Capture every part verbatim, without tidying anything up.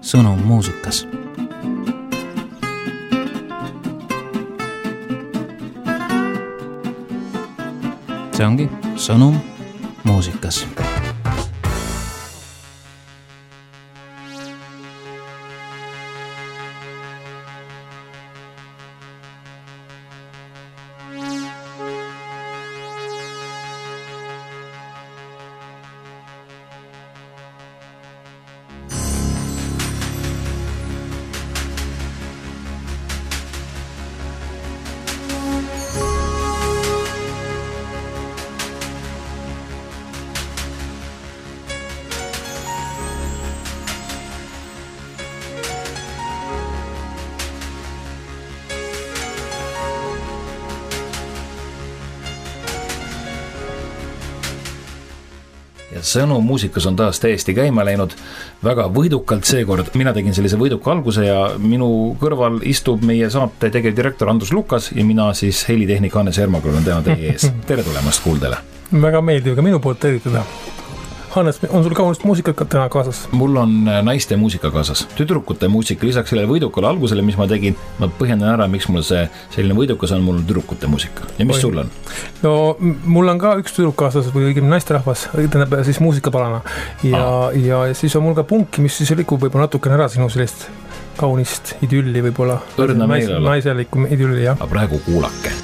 sõnum muusikas. See ongi sõnum muusikas. Sõnum muusikas on taas täiesti käima läinud väga võidukalt seekord. Mina tegin sellise võiduka alguse ja minu kõrval istub meie saate tegevdirektor Andrus Lukas ja mina siis helitehnik Hannes Hermakul on täna teie ees. Tere tulemast kuuldele. Väga meeldiv ka minu poolt tervitada. Hannes, on sul kaunist muusikat täna kaasas? Mul on naiste muusika kaasas. Tüdrukute muusika, lisaks sellele võidukale algusele, mis ma tegin, ma põhjendan ära, miks mul see selline võidukas on, mul on tüdrukute muusika. Ja mis Oi. Sul on? No mul on ka üks tüdruk kaasas või õigem naisterahvas, tähendab siis muusikapalana. Ja, ja siis on mul ka punki, mis siis rikub võib-olla natukene ära sinu sellist kaunist idülli võib-olla. Õrna meelele. Naiselikum idülli, jah. Aga praegu kuulake.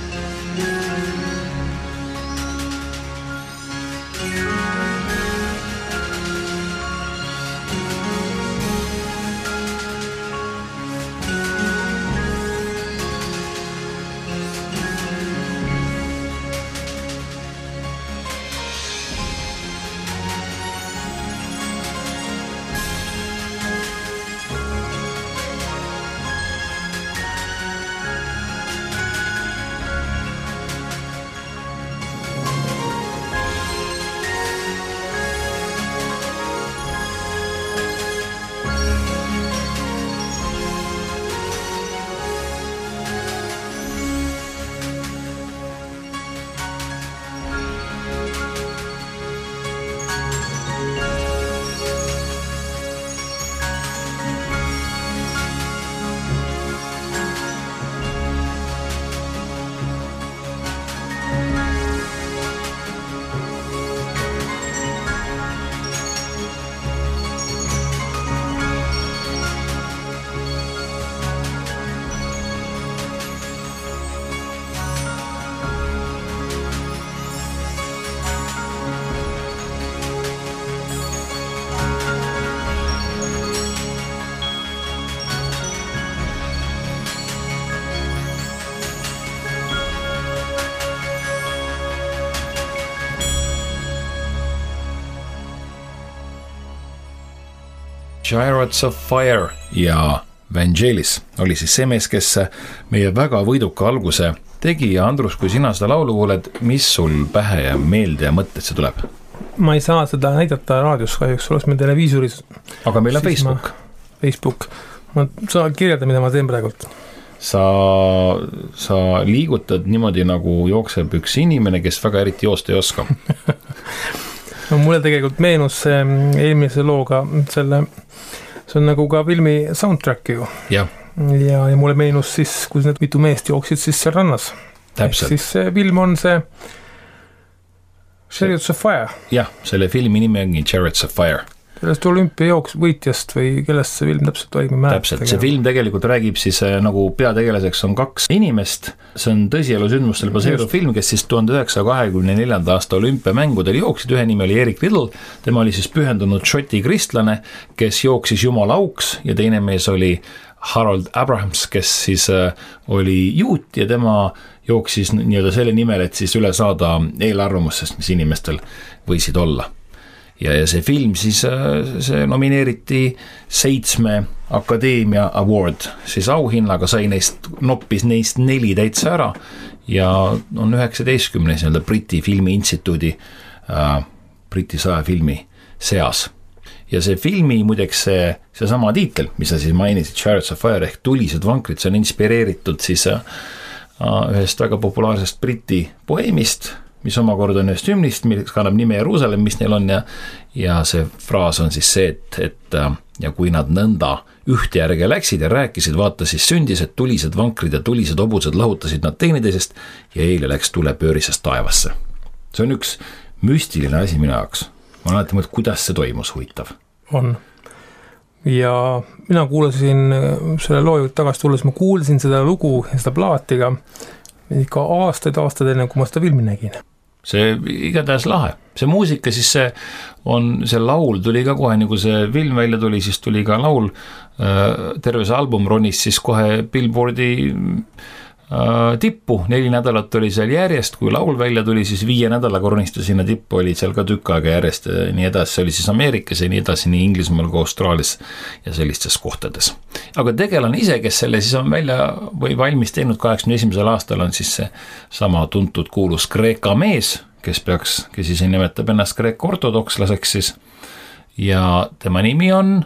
Chariots of Fire ja Vangelis oli siis see mees, kes meie väga võiduka alguse tegi ja Andrus, kui sina seda laulu kuuled, mis sul pähe ja meelde ja mõtted see tuleb? Ma ei saa seda näidata raadios kahjuks, oleks meil televiisuris. Aga meil on Facebook. Ma, Facebook. Ma saan kirjelda, mida ma teen praegult. Sa, sa liigutad niimoodi nagu jookseb üks inimene, kes väga eriti joosta ei oska. No, mulle tegelikult meenus eelmise looga selle, see on nagu ka filmi soundtrack ju. Ja. Ja, ja mulle meenus siis, kui need mitu meest jooksid siis seal rannas. Täpselt. Siis see film on see Chariots of Fire. Jah, selle filmi nimi ongi Chariots of Fire. Sellest olümpiajooks võitjast või kellest see film täpselt toimub määrata. Täpselt, see film tegelikult räägib siis nagu peategelaseks on kaks inimest, see on tõsielu sündmustel baseeruv film, kes siis tuhande üheksasaja kahekümne neljanda aasta olümpiamängudel jooksid, ühe nimi oli Erik Riddle, tema oli siis pühendunud šoti kristlane, kes jooksis jumala auks ja teine mees oli Harold Abrahams, kes siis oli juut ja tema jooksis nii-öelda selle nimel, et siis üle saada eelarvamustest, mis inimestel võisid olla. Ja, ja see film siis see nomineeriti seitsme akadeemia award, siis auhinnaga sai neist, noppis neist neli täitsa ära ja on üheksateistkümnes nii-öelda Briti filmi instituudi äh, Briti saja filmi seas. Ja see filmi muideks see, see sama tiitel, mis sa siis mainisid, Chariots of Fire ehk tulised vankrid, see on inspireeritud siis äh, ühest väga populaarsest Briti poeemist, mis omakorda on ühest hümnist, mis kannab nime Jeruusalemm, mis neil on ja, ja see fraas on siis see, et, et ja kui nad nõnda ühte järge läksid ja rääkisid, vaata siis sündised tulised vankrid ja tulised hobused lahutasid nad teineteisest ja eile läks tulepöörisest taevasse. See on üks müstiline asi minu jaoks. Ma olen alati mõelnud, kuidas see toimus, huvitav. On. Ja mina kuulasin selle loo juurde tagasi tulles, ma kuulsin seda lugu ja seda plaatiga ikka aastaid, aastaid enne, kui ma seda filmi nägin. See igatahes lahe. See muusika siis see on, see laul tuli ka kohe, nagu see film välja tuli, siis tuli ka laul, terve see album ronis siis kohe Billboardi tippu, neli nädalat oli seal järjest, kui laul välja tuli, siis viie nädala kornistu sinna tippu oli seal ka tükk aega järjest, nii edasi, see oli siis Ameerikas ja nii edasi, nii Inglismaal kui Austraalias ja sellistes kohtades. Aga tegelane ise, kes selle siis on välja või valmis teinud kaheksakümne esimesel aastal, on siis see sama tuntud kuulus Kreeka mees, kes peaks, kes ise nimetab ennast Kreeka ortodokslaseks siis ja tema nimi on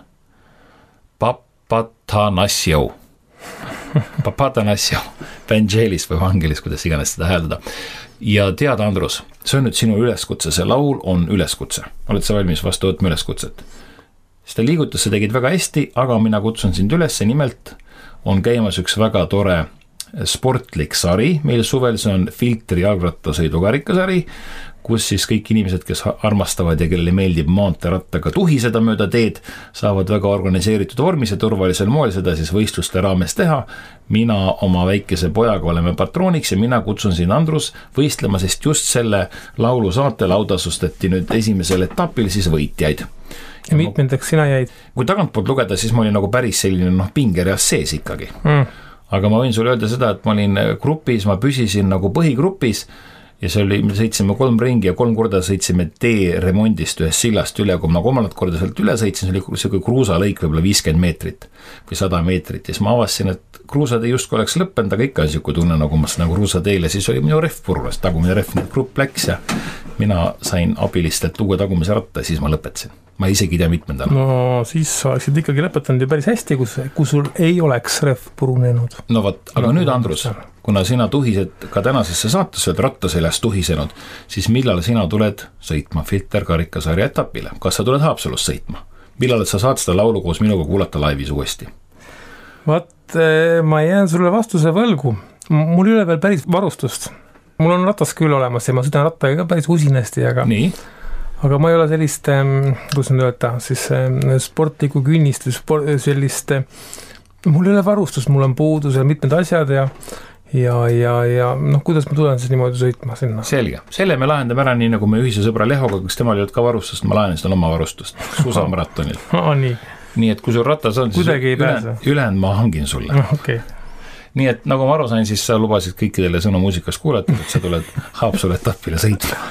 Papathanassiou. Papathanassiou, Vangelis või Vangelis, kuidas iganes seda hääldada. Ja tead, Andrus, see on nüüd sinu üleskutse, see laul on üleskutse. Oled sa valmis vastu võtma üleskutset? Seda liigutusse tegid väga hästi, aga mina kutsun sind üles, nimelt on käimas üks väga tore sportlik sari, meil suvel see on Filtri jalgrattasõidukarikasari, kus siis kõik inimesed, kes armastavad ja kellele meeldib maanteerattaga tuhiseda mööda teed, saavad väga organiseeritud vormis ja turvalisel moel seda siis võistluste raames teha. Mina oma väikese pojaga oleme patrooniks ja mina kutsun siin Andrus võistlema, sest just selle laulu saatel autasustati nüüd esimesel etapil siis võitjaid. Ja mitmendaks sina jäid? Kui tagantpoolt lugeda, siis ma olin nagu päris selline noh, pingereas sees ikkagi. Mm. Aga ma võin sulle öelda seda, et ma olin grupis, ma püsisin nagu põhigrupis ja see oli, me sõitsime kolm ringi ja kolm korda sõitsime tee remondist ühest sillast üle, kui ma kolmandat korda sealt üle sõitsin, see oli see kui kruusalõik võib-olla viiskümmend meetrit või sada meetrit ja siis ma avastasin, et kruusatee justkui oleks lõppenud, aga ikka on siuke tunne nagu ma nagu kruusateele, siis oli minu ref purvas, tagumine ref, grupp läks ja mina sain abilistelt tuua tagumise ratta ja siis ma lõpetasin. Ma isegi ei tea mitmendal. No siis sa oleksid ikkagi lõpetanud ju päris hästi, kus, kus sul ei oleks ref purunenud. No võt, aga no, nüüd Andrus, kuna sina tuhised ka tänasesse saatesse oled rattaseljas tuhisenud, siis millal sina tuled sõitma Filterkarikasarja etapile? Kas sa tuled Haapsalust sõitma? Millal sa saad seda laulu koos minuga kuulata laivis uuesti? Vaat, ma jään sulle vastuse võlgu. Mul ei ole veel päris varustust. Mul on ratas küll olemas ja ma sõidan rattaga päris usinasti, aga... Nii? Aga ma ei ole sellist, kus on öelda, siis sportliku künnist või sport, sellist, mul ei ole varustust, mul on puudus ja mitmed asjad ja, ja, ja, ja noh, kuidas ma tulen siis niimoodi sõitma sinna? Selge, selle me lahendame ära nii nagu me ühise sõbra Lehoga, kes temal ei olnud ka varustust, ma lahenin seda oma varustust, suusamaratonil. Oh, nii. Nii et kui sul ratas on, siis üle, ülejäänud ma hangin sulle. Okay. Nii et nagu ma aru sain, siis sa lubasid kõikidele sõnu muusikast kuulata, et sa tuled Haapsalu etapile sõitma.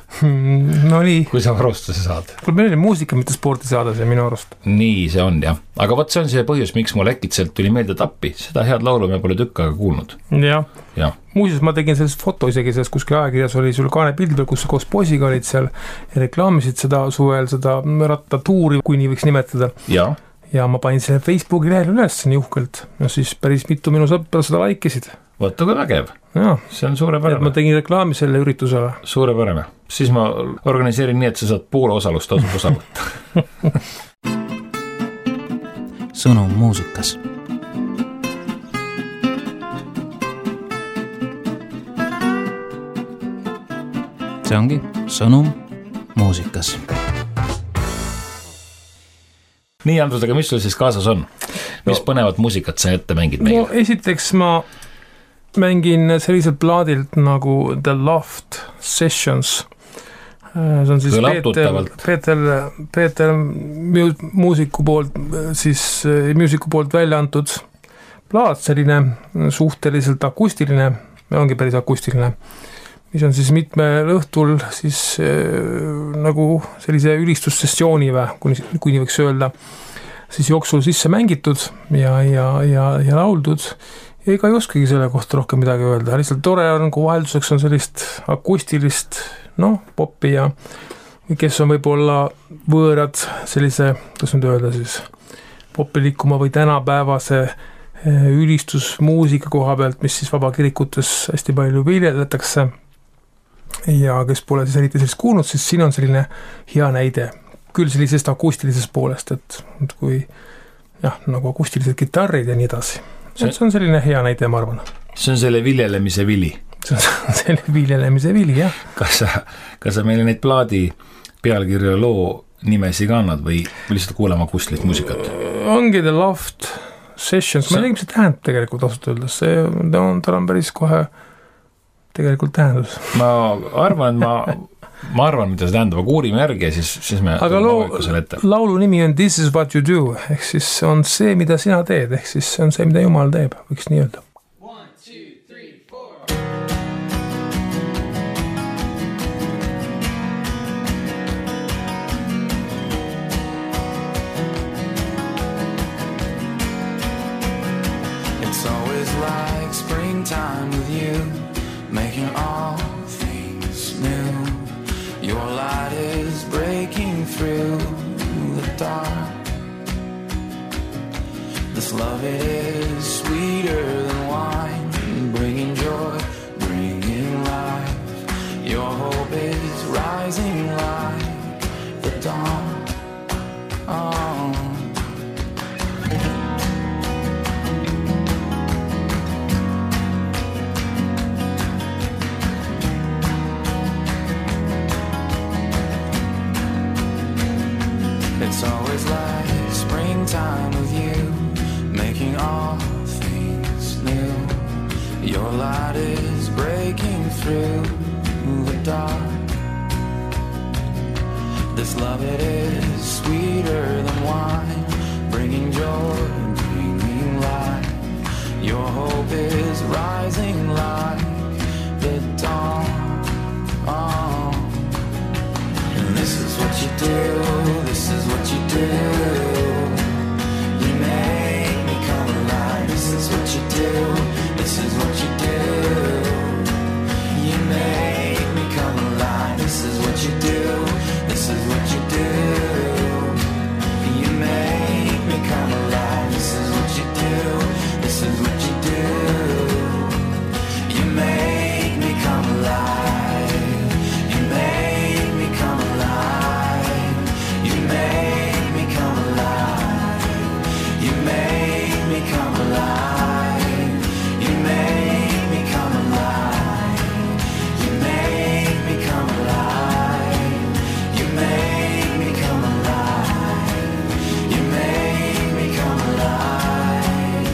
No nii. Kui sa varustuse saad. Meil oli muusika, mitte sporti saada see minu arust. Nii see on, jah. Aga võt see on see põhjus, miks mul äkitselt tuli meelde tappi. Seda head laulu me pole tükkaga kuulnud. Ja. ja. Muuseas, ma tegin sellest foto isegi, sellest kuskil ajakirjas oli sul kaane pild, kus sa koos poisiga olid seal ja reklaamisid seda suvel, seda rattatuuri, kui nii võiks nimetada. Ja. Ja ma panin selle Facebooki lehel üles nii uhkelt. No siis päris mitu minu sõpra seda laikisid. Võtta kui vägev. Ja. See on suurepärane. Ma tegin reklaami selle üritusele. Suurepärane. Siis ma organiseerin nii, et sa saad poole osalust tasub osa võtta. Sõnum muusikas. See ongi sõnum muusikas. Nii, Andrus, aga mis sul siis kaasas on? Mis no, põnevat muusikat sa ette mängid meile? No esiteks ma mängin selliselt plaadilt nagu The Loft Sessions. See on siis Peeter, Peeter, Peeter muusiku poolt, siis muusiku poolt välja antud plaat, selline suhteliselt akustiline, ongi päris akustiline, mis on siis mitmel õhtul siis äh, nagu sellise ülistussessiooni või, kui, kui nii võiks öelda, siis jooksul sisse mängitud ja, ja, ja, ja lauldud ja ega ei oskagi selle kohta rohkem midagi öelda, lihtsalt tore on, kui vahelduseks on sellist akustilist, noh, popi ja kes on võib-olla võõrad sellise, kas nüüd öelda siis, popilikuma või tänapäevase ülistusmuusika koha pealt, mis siis vabakirikutes hästi palju viljeletakse ja kes pole siis eriti sellist kuulnud, siis siin on selline hea näide. küll sellisest akustilisest poolest, et kui jah, nagu akustilised gitarrid ja nii edasi. See, see on selline hea näide, ma arvan. See on selle viljelemise vili. See on selle viljelemise vili, jah. Kas sa, kas sa meile neid plaadi pealkirja loo nimesi ka annad või lihtsalt kuulema akustilist muusikat? Ongi The Loft Sessions, ma ei tea, mis see tähendab tegelikult ausalt öeldes, see on, tal on päris kohe tegelikult tähendus. Ma arvan, et ma, ma arvan, mida see tähendab, aga uurime järgi ja siis, siis me aga loo, laulu nimi on This is what you do, ehk siis on see, mida sina teed, ehk siis see on see, mida Jumal teeb, võiks nii öelda. Time with you, making all things new. Your light is breaking through the dark. This love, it is sweeter than wine, bringing joy, bringing life. Your hope is rising like the dawn. Oh. It's always like springtime with you, making all things new. Your light is breaking through the dark. This love, it is sweeter than wine, bringing joy, bringing life. Your hope is rising like the dawn. Oh. And this is what you do, this is what you do. You make me come alive. This is what you do, this is what you do. You make me come alive. This is what you do, this is what you do. You make me come alive. This is what you do, this is what you do. You make me come alive. You make me come alive. You make me come alive. You make me come alive. You make me come alive. You make me come alive. You make me come alive. You make me come alive.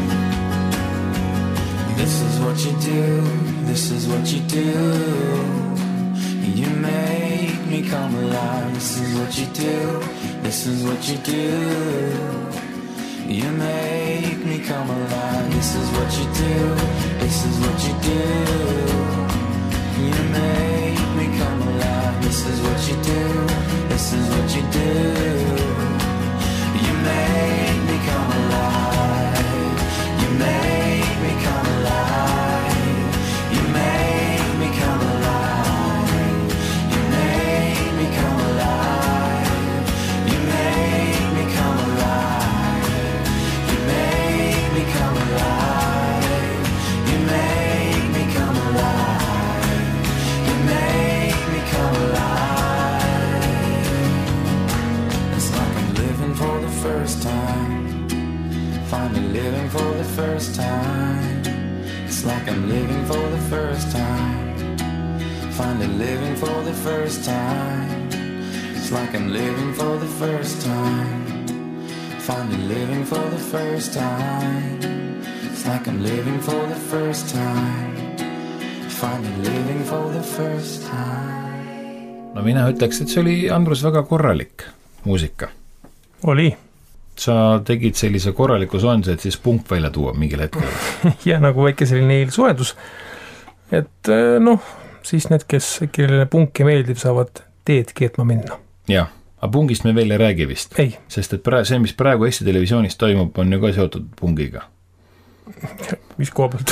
This is what you do, this is what you do. You make me come alive. This is what you do, this is what you do. You make me come alive. This is what you do, this is what you do. You make me come alive. This is what you do, this is what you do. You make me come alive. You make me come alive. You make me come alive. You make me come alive. You make me come alive. You make me come alive. You make me come alive. You make me come alive. It's like I'm living for the first time. Finally living for the first time. It's like I'm living for the first time. Finally living for the first time. It's like I'm living for the first time. Finally living for the first time. It's like I'm living for the first time. Finally living for the first time. No mina ütleks, et see oli, Andrus, väga korralik muusika. Oli. Sa tegid sellise korraliku soenduse, et siis punk välja tuua mingil hetkel. Ja nagu väike selline eelsoedus. Et noh, siis need, kes, kellele punki meeldib, saavad teed keetma minna. Jah, aga punkist me veel ei räägi vist. Ei. Sest et praegu, see, mis praegu Eesti televisioonis toimub, on ju ka seotud pungiga. Mis koha pealt?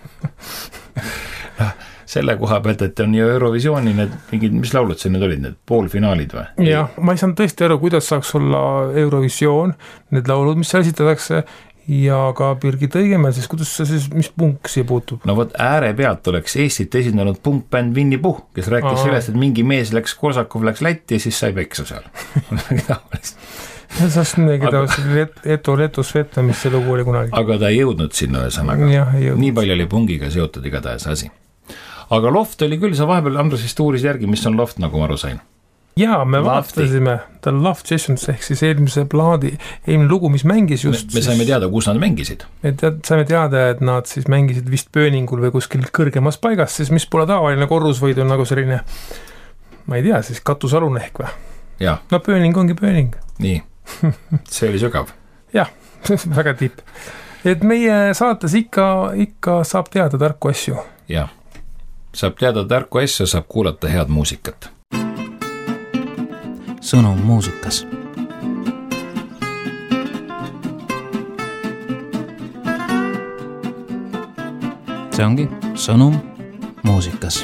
Selle koha pealt, et on ju Eurovisiooni need mingid, mis laulud see nüüd olid, need poolfinaalid või? Jah, ma ei saanud tõesti aru, kuidas saaks olla Eurovisioon, need laulud, mis seal esitatakse, ja ka Birgit Õigemäel, siis kuidas see siis, mis punk siia puutub? No võt ääre pealt oleks Eestit esindanud punkbänd Winny Puh, kes rääkis Aha. sellest, et mingi mees läks, Korsakov läks Lätti ja siis sai peksa seal. Sest midagi ta Eto Leto Sveta, mis see lugu oli kunagi. Aga ta ei jõudnud sinna ühesõnaga. Nii palju oli pungiga seotud igatahes asi. Aga Loft oli küll, sa vahepeal Andrus vist uuris järgi, mis on Loft, nagu ma aru sain. Jaa, me vaatasime The Loft Sessions ehk siis eelmise plaadi, eelmine lugu, mis mängis just. Me, me saime teada, kus nad mängisid. Me tead, saime teada, et nad siis mängisid vist Pööningul või kuskil kõrgemas paigas, siis mis pole tavaline korrusvõid on nagu selline, ma ei tea, siis katusalune ehk või? Ja. No Pööning ongi Pööning. Nii, see oli sügav. Jah, väga tipp. Et meie saates ikka, ikka saab teada tarku asju. Jah, saab teada tarku asju, saab kuulata head muusikat. Sõnum muusikas. See ongi Sõnum muusikas.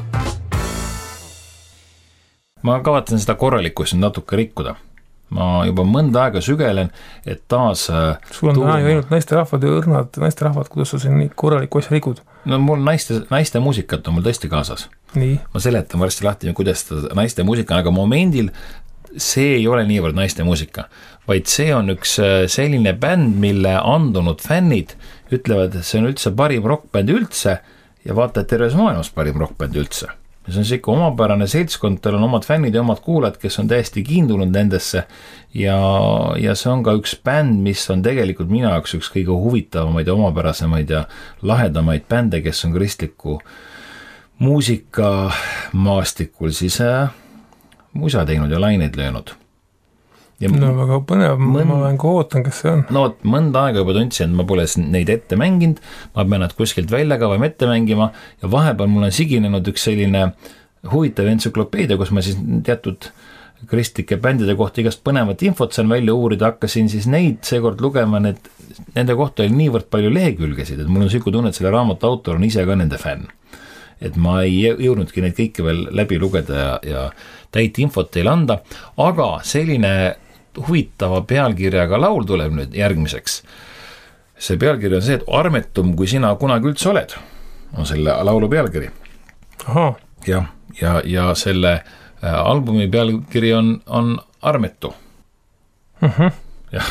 Ma kavatsen seda korralikkust natuke rikkuda. Ma juba mõnda aega sügelen, et taas sul on tuuma... täna ju ainult naisterahvad ja õrnad naisterahvad, kuidas sa siin nii korralikku asja rikud? No mul naiste, naiste muusikat on mul tõesti kaasas. Nii. Ma seletan varsti lahti, kuidas seda naiste muusika, aga momendil see ei ole niivõrd naiste muusika, vaid see on üks selline bänd, mille andunud fännid ütlevad, et see on üldse parim rockbänd üldse ja vaata, et terves maailmas parim rockbänd üldse. Ja see on siuke omapärane seltskond, tal on omad fännid ja omad kuulajad, kes on täiesti kiindunud nendesse ja, ja see on ka üks bänd, mis on tegelikult minu jaoks üks kõige huvitavamaid ja omapärasemaid ja lahedamaid bände, kes on kristliku muusika maastikul siis äh, musa teinud ja laineid löönud. Ja no väga põnev, mõnd... ma olen ka ootan, kes see on. No mõnda aega juba tundsin, et ma pole neid ette mänginud, ma pean nad kuskilt välja ka või ette mängima ja vahepeal mul on siginenud üks selline huvitav entsüklopeedia, kus ma siis teatud kristlike bändide kohta igast põnevat infot saan välja uurida, hakkasin siis neid seekord lugema, need, nende kohta oli niivõrd palju lehekülgesid, et mul on siuke tunne, et selle raamatu autor on ise ka nende fänn. Et ma ei jõudnudki neid kõike veel läbi lugeda ja, ja täit infot teile anda, aga selline huvitava pealkirjaga laul tuleb nüüd järgmiseks. See pealkiri on see, et armetum, kui sina kunagi üldse oled, on selle laulu pealkiri. Aha. Ja, ja, ja selle albumi pealkiri on, on Armetu. Uh-huh. Jah.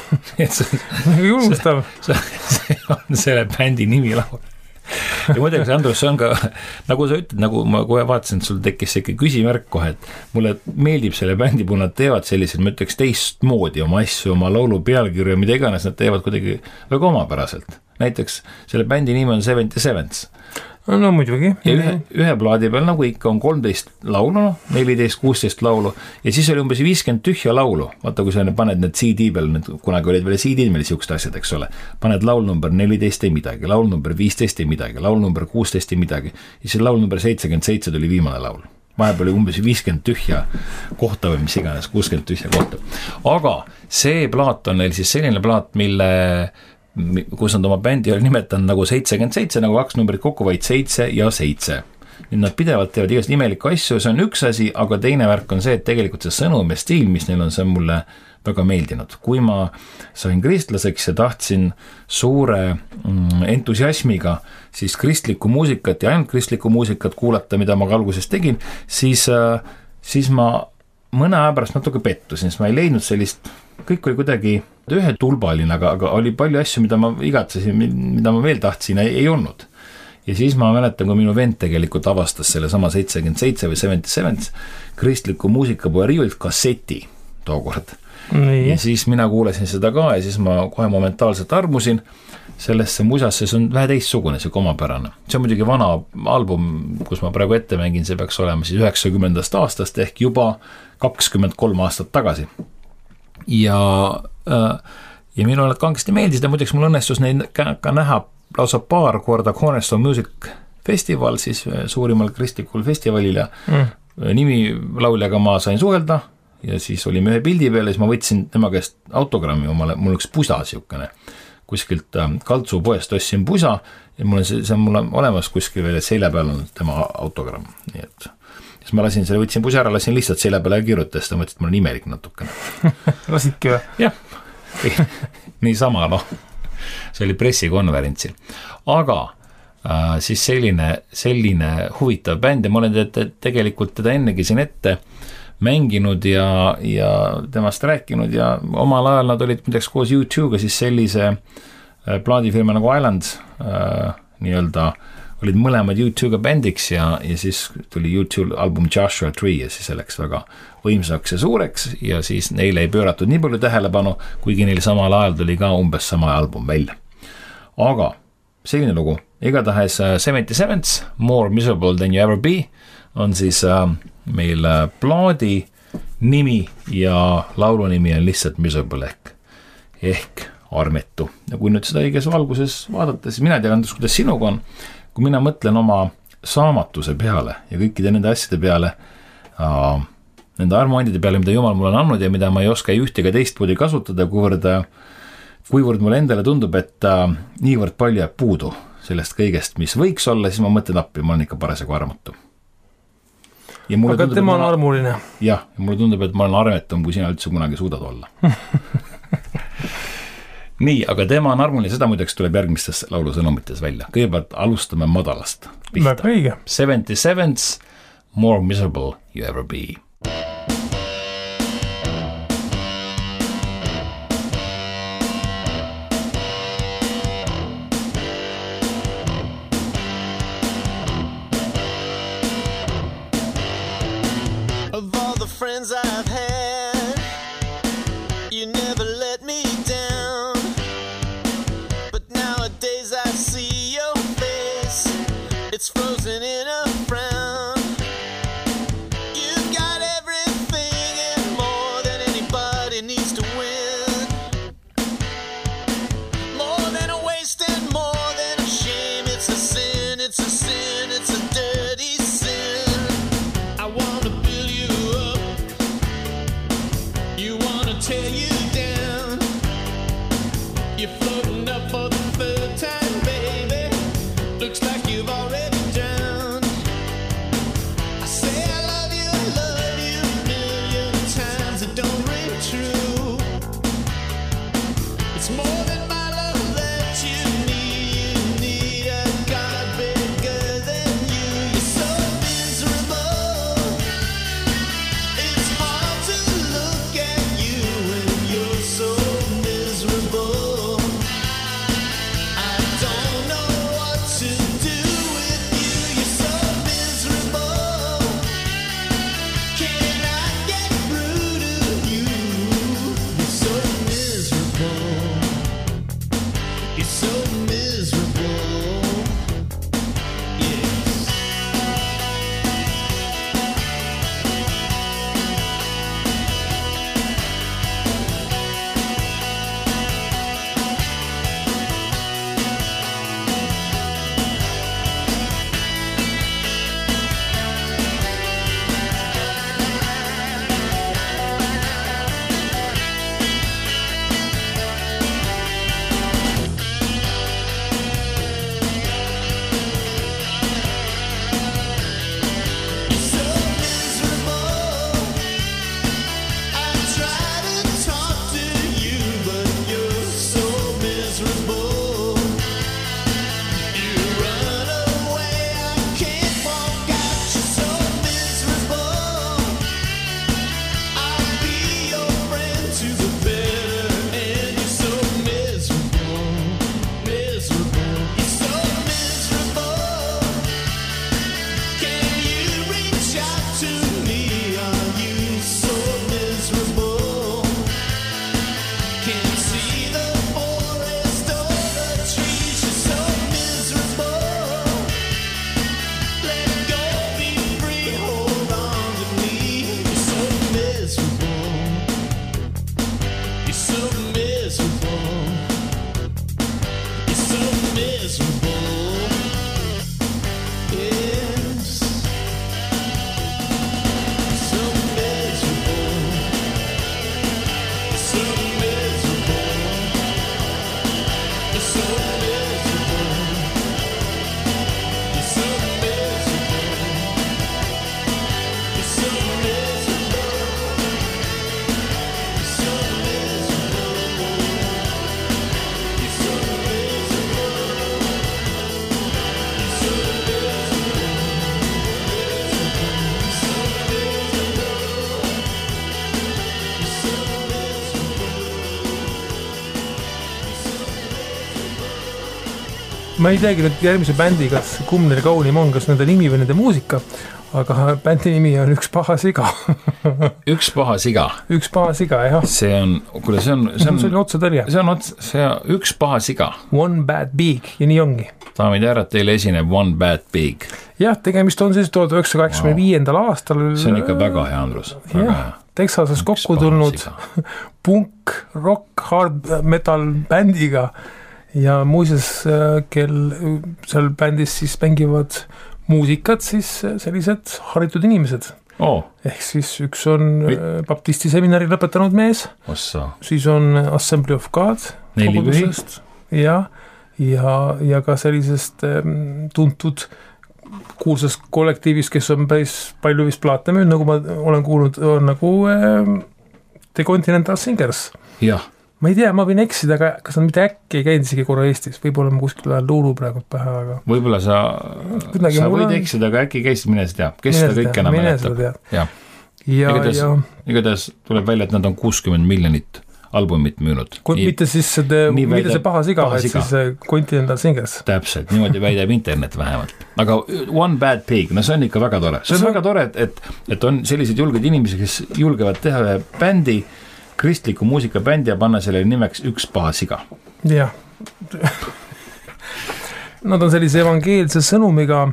Julgustav. See, see on selle bändi nimi laul. Ja muidugi, Andrus, see on ka, nagu sa ütled, nagu ma kohe vaatasin, et sul tekkis ikka küsimärk kohe, et mulle meeldib selle bändi, kui nad teevad sellised, ma ütleks teistmoodi oma asju, oma laulu pealkirju, mida iganes, nad teevad kuidagi väga omapäraselt. Näiteks selle bändi nimi on Seventy Sevens. No muidugi. Ja ühe, ühe plaadi peal nagu ikka on kolmteist laulu, neliteist kuusteist laulu ja siis oli umbes viiskümmend tühja laulu. Vaata, kui sa paned need C D peal, need, kunagi olid veel C D-d, meil siuksed asjad, eks ole. Paned laul number neliteist ei midagi, laul number viisteist ei midagi, laul number kuusteist ei midagi ja siis laul number seitsekümmend seitse tuli viimane laul. Vahepeal oli umbes viiskümmend tühja kohta või mis iganes, kuuskümmend tühja kohta. Aga see plaat on neil siis selline plaat, mille kus nad oma bändi oli nimetanud nagu seitsekümmend seitse, nagu kaks numbrit kokku, vaid seitse ja seitse. Nüüd nad pidevalt teevad igast imelikku asju, see on üks asi, aga teine värk on see, et tegelikult see sõnum ja stiil, mis neil on, see on mulle väga meeldinud. Kui ma sain kristlaseks ja tahtsin suure entusiasmiga siis kristlikku muusikat ja ainult kristlikku muusikat kuulata, mida ma ka alguses tegin, siis, siis ma mõne aja pärast natuke pettusin, siis ma ei leidnud sellist, kõik oli kuidagi ühe tulbaline, aga, aga oli palju asju, mida ma igatsesin, mida ma veel tahtsin, ei, ei olnud. Ja siis ma mäletan, kui minu vend tegelikult avastas selle sama seitsekümmend seitse või seventy seven kristliku muusikapoe riiulilt kasseti tookord. Nii. Ja siis mina kuulasin seda ka ja siis ma kohe momentaalselt armusin sellesse musasse, see on vähe teistsugune, see omapärane. See on muidugi vana album, kus ma praegu ette mängin, see peaks olema siis üheksakümnendast aastast ehk juba kakskümmend kolm aastat tagasi. Ja, ja minule kangesti meeldis ja muideks mul õnnestus neid ka, ka näha lausa paar korda Cornerstone Music Festival, siis suurimal kristlikul festivalil ja mm. nimi lauljaga ma sain suhelda ja siis olime ühe pildi peal ja siis ma võtsin tema käest autogrammi omale, mul üks pusa siukene, kuskilt Kaltsu poest ostsin pusa ja mul on see, see on mul olemas kuskil veel, et selja peal on tema autogramm, nii et siis ma lasin selle, võtsin pusa ära, lasin lihtsalt selja peale ja kirjutas, ta mõtles, et mul on imelik natukene. Lasidki või? Jah, nii sama, noh. see oli pressikonverentsil. Aga äh, siis selline, selline huvitav bänd ja ma olen te, tegelikult teda ennegi siin ette mänginud ja, ja temast rääkinud ja omal ajal nad olid midagi koos U two'ga siis sellise äh, plaadifirma nagu Island äh, nii-öelda olid mõlemad U two'ga bändiks ja, ja siis tuli U two album Joshua Tree ja siis see läks väga võimsaks ja suureks ja siis neile ei pööratud nii palju tähelepanu, kuigi neil samal ajal tuli ka umbes sama album välja. Aga selline lugu, igatahes uh, seventy-sevens, More Miserable Than You Ever Be on siis uh, meil uh, plaadi nimi ja laulu nimi on lihtsalt Miserable ehk, ehk armetu. Ja kui nüüd seda õiges valguses vaadata, siis mina tean, kuidas sinuga on, kui mina mõtlen oma saamatuse peale ja kõikide nende asjade peale, uh, nende armuandide peale, mida Jumal mulle on andnud ja mida ma ei oska ei ühte ega teistmoodi kasutada, kuivõrd, kuivõrd mulle endale tundub, et uh, niivõrd palju jääb puudu sellest kõigest, mis võiks olla, siis ma mõtlen appi, ma olen ikka parasjagu armutu. Aga tundub, tema on armuline. Jah, ja mulle tundub, et ma olen armetum, kui sina üldse kunagi suudad olla. Nii, aga tema on armuline, seda muideks tuleb järgmistes laulusõnumites välja. Kõigepealt alustame madalast. Väga õige. seventy-sevens, More Miserable You Ever Be. I've had, you never let me down, but nowadays I see your face, it's frozen in a frown. You got everything and more than anybody needs to win, more than a waste and more than a shame. It's a sin, it's a sin, it's a dirty sin. I want to build you up, you want to tear you down. You're floating up for the third time, baby. Looks like you've already drowned. I say I love you, I love you a million times. It don't ring true. It's more than my love that you need. You need a God bigger than you. You're so miserable, it's hard to look at you when you're so miserable. I don't know what to do with you. You're so miserable. Can I get through to you? You're so miserable. You're so miserable. Yes. So ma ei teagi nüüd järgmise bändi, kas kumb neil kaunim on, kas nende nimi või nende muusika, aga bändi nimi on Üks paha siga. Üks paha siga. Üks paha siga, jah. See on, kuule, see on... See on, see on otsetõrje. See on ots, see on Üks paha siga. One Bad Pig, ja nii ongi. Daamid ja härrad, teile esineb One Bad Pig. Jah, tegemist on siis tuhat üheksasada kaheksakümmend viiendal aastal. See on ikka väga hea, Andrus. Väga jah, hea. Texases kokku tulnud punk, rock, hard metal bändiga ja muuseas, kel seal bändis siis mängivad muusikat, siis sellised haritud inimesed. Oh. Ehk siis üks on Või... baptisti seminari lõpetanud mees, Ossa. Siis on Assembly of God kogudusest ja, ja, ja ka sellisest ähm, tuntud kuulsast kollektiivist, kes on päris palju vist plaate müünud, nagu ma olen kuulnud, on nagu äh, The Continental Singers. Jah. Ma ei tea, ma võin eksida, aga kas nad mitte äkki ei käinud isegi korra Eestis, võib-olla ma kuskil veel luulu praegu pähe, aga... Võib-olla sa, sa võid on... eksida, aga äkki käisid, mine seda teab, kes seda kõik enam mäletab. Ja. Ja, igatahes, ja... igatahes tuleb välja, et nad on kuuskümmend miljonit albumit müünud. Nii, mitte siis see, mitte see paha siga, vaid siis Continental Singers. Täpselt, niimoodi väidab internet vähemalt. Aga One Bad Pig, no see on ikka väga tore. See on see... väga tore, et, et, et on sellised julged inimesed, kes julgevad teha ühe bändi, kristliku muusikabändi ja panna selle nimeks Üks paha siga. Jah. Nad on sellise evangeelse sõnumiga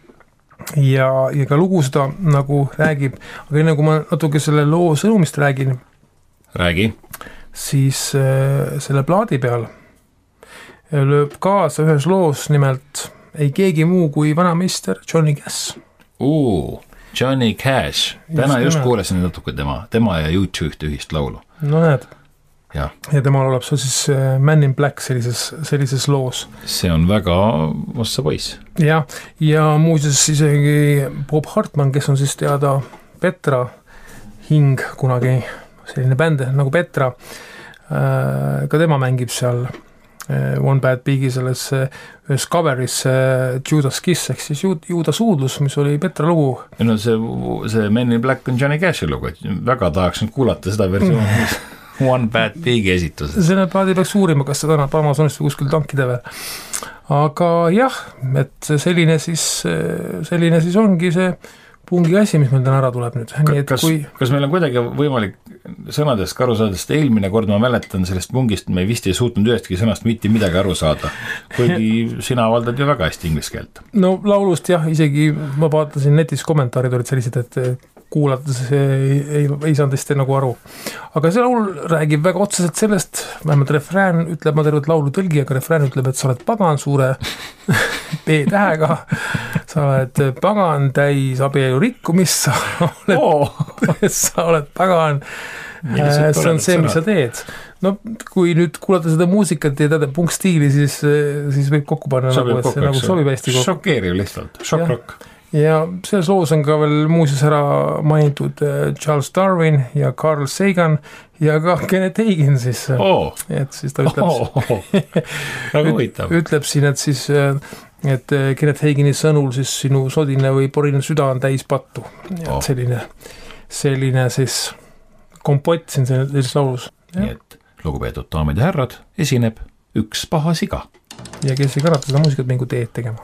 ja, ja ka lugu seda nagu räägib. Aga enne kui ma natuke selle loo sõnumist räägin, räägi. Siis äh, selle plaadi peal lööb kaasa ühes loos nimelt ei keegi muu kui vanameister Johnny Cash. Uu, Johnny Cash. Täna just, just kuulesin natuke tema, tema ja YouTube ühte ühist laulu. No näed. Ja, ja tema laulab see siis Man in Black sellises, sellises loos. See on väga vassa poiss. Ja, ja muuseas isegi Bob Hartman, kes on siis teada Petra hing kunagi, selline bänd nagu Petra, ka tema mängib seal One Bad Pigi selles ühes coveris Judas Kiss, ehk siis Juuda suudlus, mis oli Petra lugu. No see, see Men in Black on Johnny Cashi lugu, et väga tahaks nüüd kuulata seda versiooni One Bad Pigi esituses. Selle plaadi peaks uurima, kas seda annab Amazonist või kuskil tankida veel. Aga jah, et selline siis, selline siis ongi see pungi asi, mis meil täna ära tuleb nüüd. Nii, kas, kui... kas meil on kuidagi võimalik sõnadest ka aru saada, sest eelmine kord ma mäletan sellest pungist, me vist ei suutnud ühestki sõnast mitte midagi aru saada, kuigi sina valdad ju väga hästi inglise keelt. No laulust jah, isegi ma vaatasin netis kommentaarid olid sellised, et kuulates ei, ei, ei saanud hästi nagu aru. Aga see laul räägib väga otseselt sellest, vähemalt refrään ütleb, ma tervet laulu tõlgi, aga refrään ütleb, et sa oled pagan suure B-tähega, sa oled pagan täis abielu rikkumist, sa oled, oh. sa oled pagan, see on see, mis sa teed. No kui nüüd kuulata seda muusikat ja teada punkstiili, siis, siis võib kokku panna, sobib nagu, et see nagu sobib hästi kokku. Šokeeriv lihtsalt, šokk-rokk. Ja selles loos on ka veel muuseas ära mainitud Charles Darwin ja Carl Sagan ja ka Kenneth Hagin siis. Oh. Et siis ta ütleb, oh, oh. ütleb siin, et siis et Kenneth Hagini sõnul siis sinu sodine või porine süda on täis pattu. Oh. Selline, selline siis kompott siin selles laulus. Ja. Nii et lugupeetud daamid ja härrad, esineb Üks paha siga. Ja kes ei kannata seda muusikat mingu teed tegema.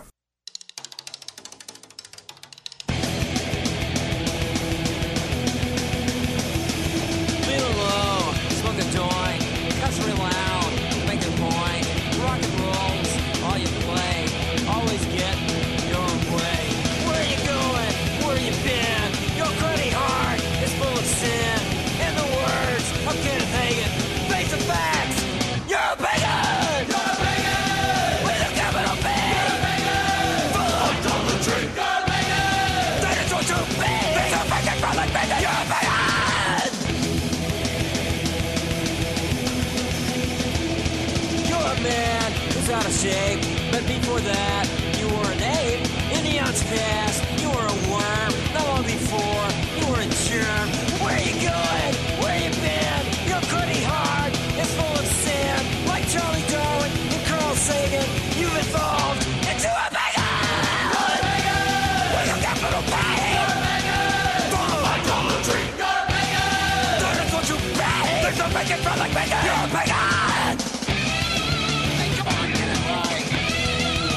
Out of shape, but before that you were an ape. In the odds past you were a worm. Not long before you were a germ. Where are you going? Where you been? Your gritty heart is full of sin. Like Charlie Darwin and Carl Sagan, you've evolved into a pagan. You're a pagan. With a capital P. You're a pagan. From the light on the tree. You're a pagan. That is what you pay. There's no pagan from like pagan. You're a pagan.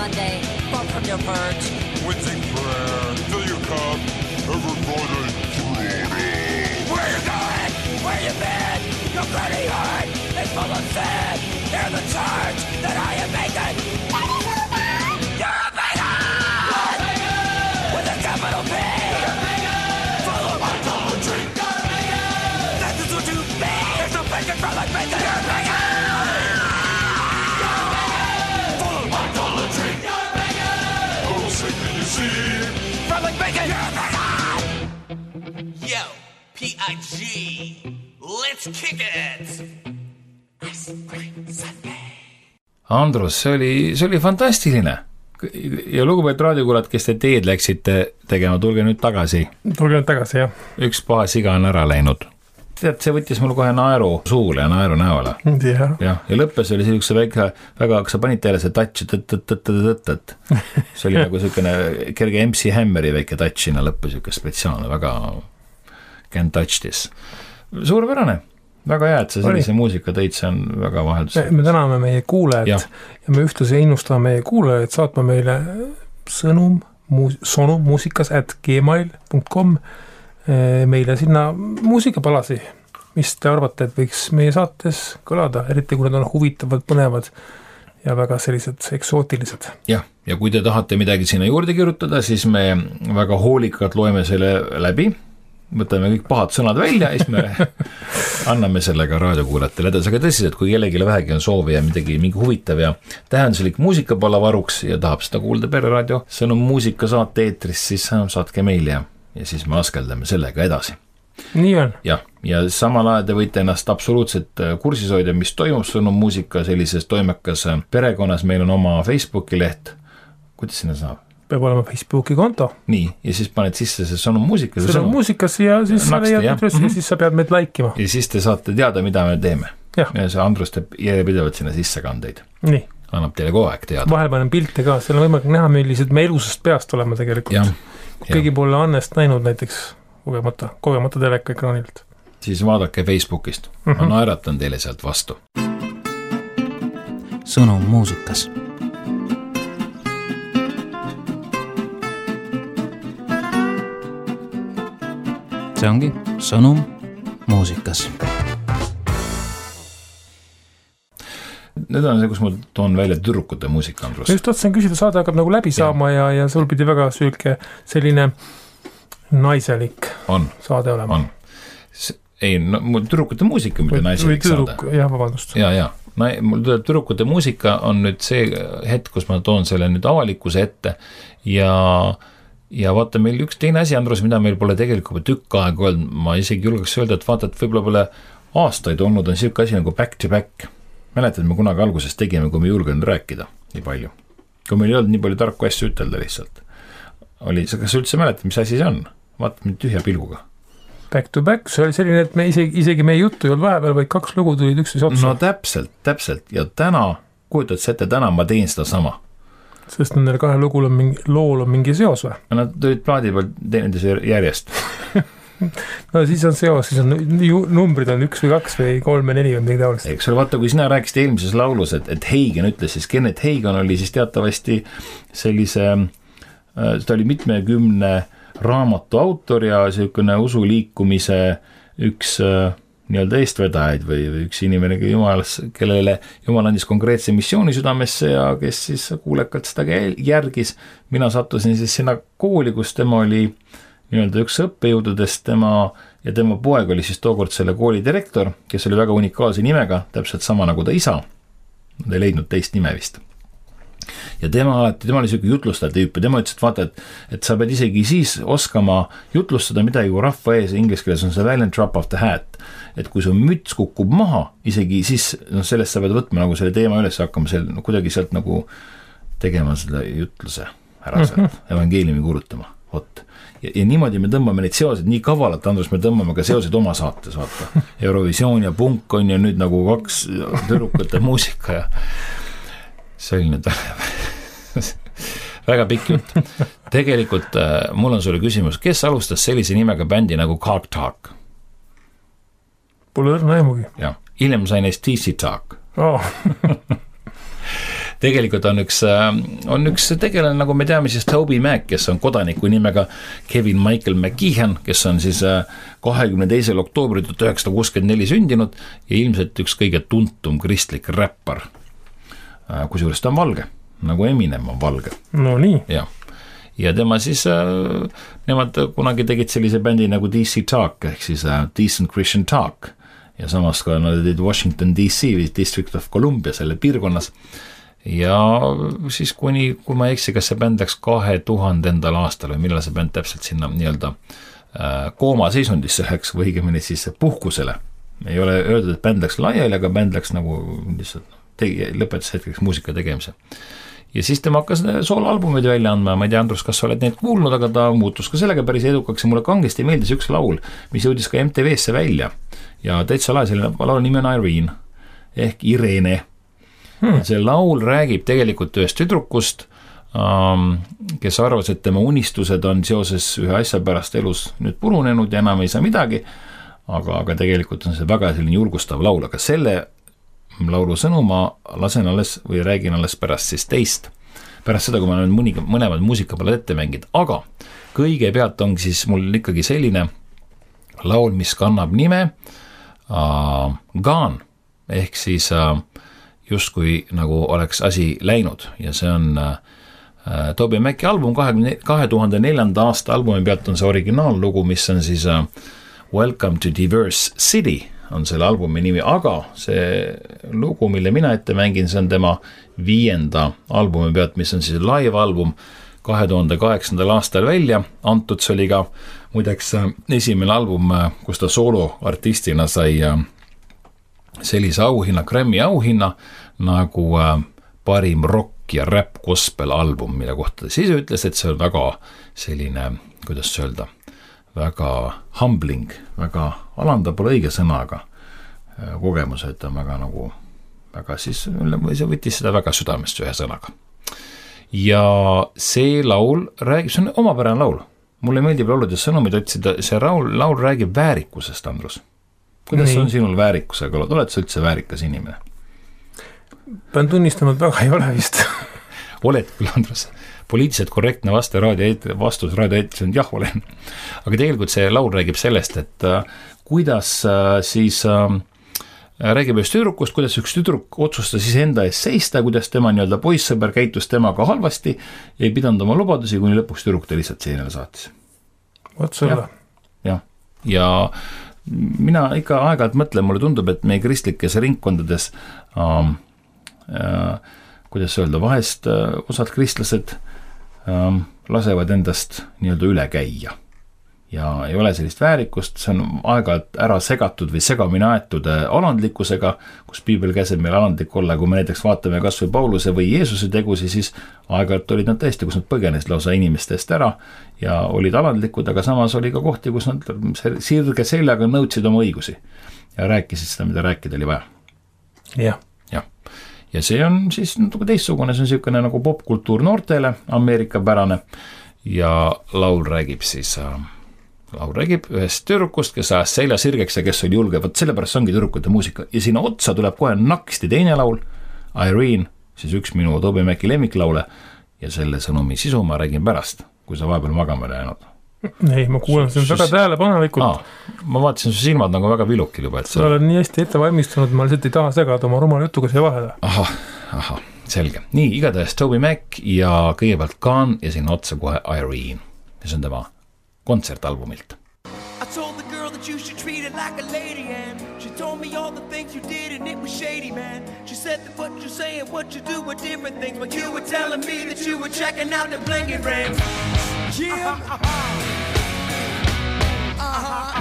Monday, far from your perch. Wednesday prayer, fill your cup, everybody Where you going? Where you been? Your bloody heart is full of sin. Hear the charge that I am making. You're a pagan! With a capital P! Full of idolatry! That is what you mean! There's no bacon for like bacon! You're a pagan! Full of idolatry! Oh, Satan, you see? From like bacon! You're a pagan! Yo, P I G, let's kick it! Ice Cream Sunday. Andrus, see oli, see oli fantastiline. Ja lugupeetud raadiokuulajad, kes te teed läksite tegema, tulge nüüd tagasi. Tulge nüüd tagasi, jah. Üks paha siga on ära läinud. Tead, see võttis mul kohe naeru suule ja naeru näole. Ja, ja, ja lõppes oli sellise väike, väga, kas sa panid teile see touch, tõtt-tõtt-tõtt-tõtt. See oli nagu selline kerge M C Hammeri väike touch sinna lõppes, selline spetsiaalne, väga can touch this. Suurepärane. Väga hea, et sa sellise oli. Muusika tõid, see on väga vaheldus. Me täname meie kuulajad ja, ja me ühtlasi innustame meie kuulajad saatma meile sõnum, muus, sõnum muusikas at gmail dot com meile sinna muusikapalasi. Mis te arvate, et võiks meie saates kõlada, eriti kui need on huvitavad, põnevad ja väga sellised eksootilised. Jah, ja kui te tahate midagi sinna juurde kirjutada, siis me väga hoolikalt loeme selle läbi. Võtame kõik pahad sõnad välja ja siis me anname sellega raadiokuulajatele edasi, aga tõsiselt, kui kellelegi vähegi on soovi ja midagi mingi huvitav ja tähenduslik muusikapala varuks ja tahab seda kuulda Pereraadio sõnum muusika saate eetris, siis saatke meile ja, ja siis me askeldame sellega edasi. Nii on. Ja, ja samal ajal te võite ennast absoluutselt kursis hoida, mis toimub sõnum muusika sellises toimekas perekonnas, meil on oma Facebooki leht, kuidas sinna saab? Peab olema Facebooki konto. Nii, ja siis paned sisse see sõnum muusika. Sõnum muusikas ja siis sa leiad üles ja siis sa pead meid laikima. Ja siis te saate teada, mida me teeme. Ja, ja see Andrus teeb järjepidevalt sinna sisse kandeid. Nii. Annab teile kogu aeg teada. Vahel panen pilte ka, seal on võimalik näha, millised me elusast peast oleme tegelikult. Ja, kui keegi pole Annest näinud näiteks kogemata, kogemata teleka ekraanilt. Siis vaadake Facebookist. Mm-hmm. Ma naeratan teile sealt vastu. Sõnum muusikas. See ongi sõnum muusikas. Nüüd on see, kus ma toon välja tüdrukute muusika, Andrus. Just otsen küsida, saade hakkab nagu läbi saama ja, ja sul pidi väga sülke selline naiselik on. Saade olema. On. Ei, no, mul tüdrukute muusika mitte naiselik tüdruk, saade. Jah, vabandust. Ja, ja. Mul tuleb tüdrukute muusika on nüüd see hetk, kus ma toon selle nüüd avalikkuse ette ja ja vaata, meil üks teine asi, Andrus, mida meil pole tegelikult tükk aega olnud, ma isegi julgeks öelda, et vaata, et võib-olla pole aastaid olnud, on selline asi nagu back to back. Mäletad, me kunagi alguses tegime, kui me julgenud rääkida nii palju. Kui meil ei olnud nii palju tarku asju ütelda lihtsalt. Oli, kas sa üldse mäletad, mis asi see on? Vaata, mind tühja pilguga. Back to back, see oli selline, et me isegi, isegi meie juttu ei olnud vahepeal, vaid kaks lugu tulid üksteise otsa. No täpselt, täpselt. Ja täna, kujutad sa ette, täna ma teen seda sama. Sest nendel kahe lugul on mingi, lool on mingi seos või? Nad tulid plaadi peal teeninduse järjest. No siis on seos, siis on numbrid on üks või kaks või kolm või neli või midagi taolist. Eks ole, vaata, kui sina rääkisid eelmises laulus, et, et Heigen ütles, siis Kenneth Heigen oli siis teatavasti sellise, ta oli mitmekümne raamatu autor ja selline usuliikumise üks nii-öelda eestvedajaid või, või üks inimene, jumalas, kellele Jumal andis konkreetse missiooni südamesse ja kes siis kuulekalt seda järgis. Mina sattusin siis sinna kooli, kus tema oli nii-öelda üks õppejõududest, tema ja tema poeg oli siis tookord selle kooli direktor, kes oli väga unikaalse nimega, täpselt sama nagu ta isa. Nad ei leidnud teist nime vist. Ja tema, tema oli selline jutlustaja tüüp ja tema ütles, et vaata, et, et sa pead isegi siis oskama jutlustada midagi kui rahva ees, inglise keeles on see valiant drop of the hat, et kui su müts kukub maha, isegi siis no sellest sa pead võtma nagu selle teema üles hakkama seal, no, kuidagi sealt nagu tegema selle jutluse ära sealt, mm -hmm. evangeeliumi kuulutama, vot. Ja, ja niimoodi me tõmbame neid seoseid nii kavalalt, Andrus, me tõmbame ka seoseid oma saates, vaata. Eurovisioon ja punk on ja nüüd nagu kaks tüdrukute muusika ja see oli nüüd väga pikk jutt. Tegelikult äh, mul on sulle küsimus, kes alustas sellise nimega bändi nagu Cock Talk? Pole õrna aimugi. Jah, hiljem sai neist T C Talk. Oh. tegelikult on üks, on üks tegelane, nagu me teame siis Toby Mac, kes on kodaniku nimega Kevin Michael McKeehan, kes on siis kahekümne teisel oktoobril tuhat üheksasada kuuskümmend neli sündinud ja ilmselt üks kõige tuntum kristlik räppar. Kusjuures ta on valge, nagu Eminem on valge. No nii. Ja, ja tema siis, nemad kunagi tegid sellise bändi nagu D C Talk, ehk siis Decent Christian Talk. Ja samas ka nad olid Washington D C, District of Columbia selle piirkonnas. Ja siis kuni, kui ma eksi, kas see bänd läks kahe tuhandendal aastal või millal see bänd täpselt sinna nii-öelda kooma seisundisse läks või õigemini siis puhkusele. Ei ole öeldud, et bänd läks laiali, aga bänd läks nagu lihtsalt tegi, lõpetas hetkeks muusika tegemise. Ja siis tema hakkas soolalbumid välja andma, ma ei tea, Andrus, kas sa oled neid kuulnud, aga ta muutus ka sellega päris edukaks ja mulle kangesti meeldis üks laul, mis jõudis ka M T V-sse välja ja täitsa lae selline laul nimi on Irene ehk Irene. Hmm. See laul räägib tegelikult ühest tüdrukust, kes arvas, et tema unistused on seoses ühe asja pärast elus nüüd purunenud ja enam ei saa midagi, aga, aga tegelikult on see väga selline julgustav laul, aga selle laulu sõnu ma lasen alles või räägin alles pärast siis teist, pärast seda, kui ma olen mõni, mõlemad muusikapalad ette mängid, aga kõigepealt on siis mul ikkagi selline laul, mis kannab nime uh, Gone, ehk siis uh, justkui nagu oleks asi läinud ja see on uh, Toby Maci album kahe tuhande neljanda aasta albumi pealt on see originaallugu, mis on siis uh, Welcome to Diverse City on selle albumi nimi, aga see lugu, mille mina ette mängin, see on tema viienda albumi pealt, mis on siis live album kahe tuhande kaheksandal aastal välja antud, see oli ka muideks esimene album, kus ta sooloartistina sai sellise auhinna, Grammy auhinna nagu parim rock ja rap gospel album, mille kohta ta siis ütles, et see on väga selline, kuidas öelda, väga humbling, väga alandav pole õige sõnaga kogemus, et ta on väga nagu, väga siis, see võttis seda väga südamest ühe sõnaga. Ja see laul räägib, see on omapärane laul. Mulle meeldib lauludes sõnumid otsida, see laul, laul räägib väärikusest, Andrus. Kuidas Nii. on sinul väärikusega? Oled sa üldse väärikas inimene? Pean tunnistama, et väga ei ole vist. Oled küll, Andrus. Poliitiliselt korrektne vaste raadio, vastus raadioeetis on jah, olen. Aga tegelikult see laul räägib sellest, et uh, kuidas uh, siis uh, räägib ühest tüdrukust, kuidas üks tüdruk otsustas siis enda ees seista, kuidas tema nii-öelda poissõber käitus temaga halvasti ja ei pidanud oma lubadusi, kuni lõpuks tüdruk ta lihtsalt seenele saatis. Vot selle. Ja, ja mina ikka aeg-ajalt mõtlen, mulle tundub, et meie kristlikes ringkondades uh, uh, kuidas öelda, vahest uh, osad kristlased um, lasevad endast nii-öelda üle käia ja ei ole sellist väärikust, see on aeg-ajalt ära segatud või segamini aetud alandlikkusega, kus piibel käseb meil alandlik olla, kui me näiteks vaatame kas või Pauluse või Jeesuse tegusi, siis aeg-ajalt olid nad tõesti, kus nad põgenesid lausa inimestest ära ja olid alandlikud, aga samas oli ka kohti, kus nad sirge seljaga nõudsid oma õigusi ja rääkisid seda, mida rääkida oli vaja. Jah. Ja see on siis natuke teistsugune, see on niisugune nagu popkultuur noortele, Ameerika pärane ja laul räägib siis, äh, laul räägib ühest tüdrukust, kes ajas selja sirgeks ja kes oli julge, võt sellepärast ongi tüdrukute muusika ja sinna otsa tuleb kohe naksti teine laul, Irene, siis üks minu Toby Maci lemmiklaule ja selle sõnumi sisu ma räägin pärast, kui sa vahepeal magama läinud. Ei, ma kuulen, see on väga tähelepanelikult. Aa, ma vaatasin su silmad nagu väga vilukil juba. Sa oled nii hästi ette valmistunud, ma lihtsalt ei taha segada oma rumala jutuga siia vahele. Aha, aha, selge. Nii, igatahes Toby Mac ja kõigepealt Gone ja sinna otsa kohe Irene. Ja see on tema kontsertalbumilt. I told the girl that you should treat it like a lady and she told me all the things you did and it was shady, man. She said that what you say and what you do were different things, but you were telling me that you were checking out the blinking rings. Yeah. Uh-huh.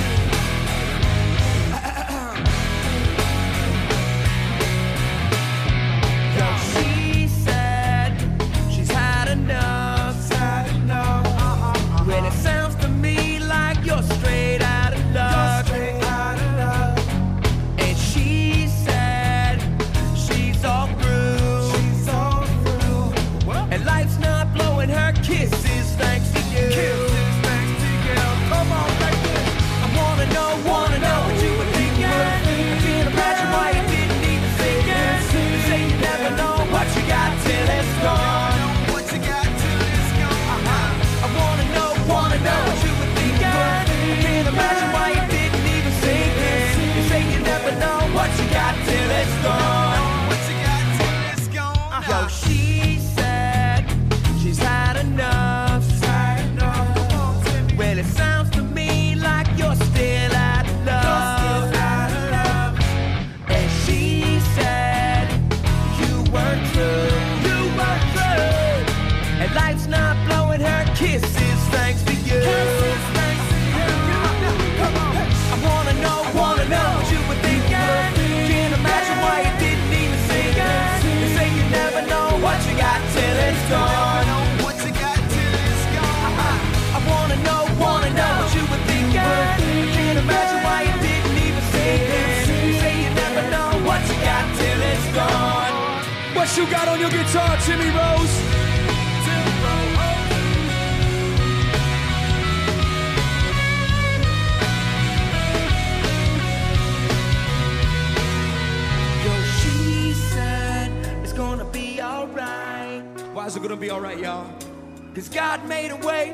She said she's had enough, had enough. Uh-huh. When it sounds to me like you're straight out of luck, straight out of luck. And she said she's all through, she's all through. And life's not blowing her kisses thanks to you. Kisses. you got on your guitar, Timmy Rose? Yo, she said it's gonna be alright. Why is it gonna be alright, y'all? Cause God made a way.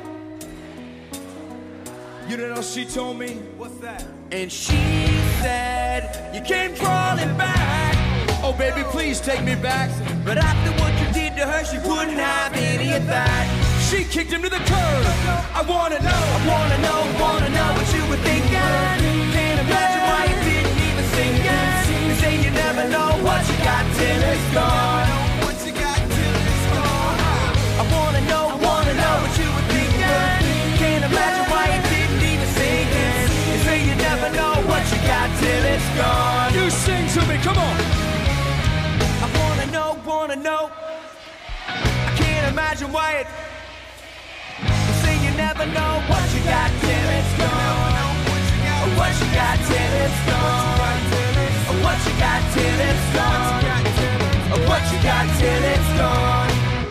You know what she told me? What's that? And she said you came crawling back. Oh baby, please take me back. But after what you did to her, she wouldn't have any of that. She kicked him to the curb. I wanna know, I wanna know, wanna know what you were thinking. Can't imagine why you didn't even sing it. You say you never know what you got till it's gone. what you got till it's gone. I wanna know, wanna know what you were thinking. Can't imagine why you didn't even sing it. You say you never know what you got till it's gone. You sing to me, come on. I wanna know, wanna know. I can't imagine why it. You say you never know what you got till it's gone. Or what you got till it's gone. Or what you got till it's gone. Or what you got till it's gone.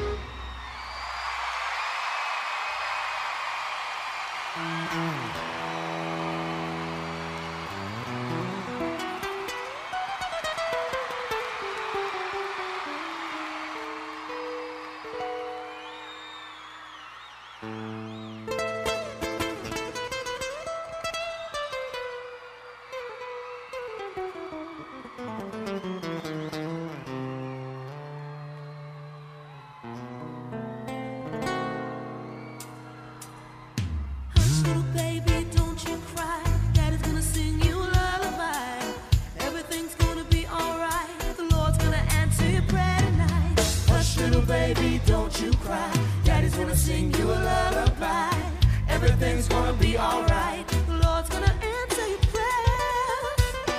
Hush, little baby, don't you cry. Daddy's gonna sing you a lullaby. Everything's gonna be alright. The Lord's gonna answer your prayer tonight. Hush, little baby, don't you cry. Daddy's gonna sing you a lullaby. Everything's gonna be alright. The Lord's gonna answer your prayers.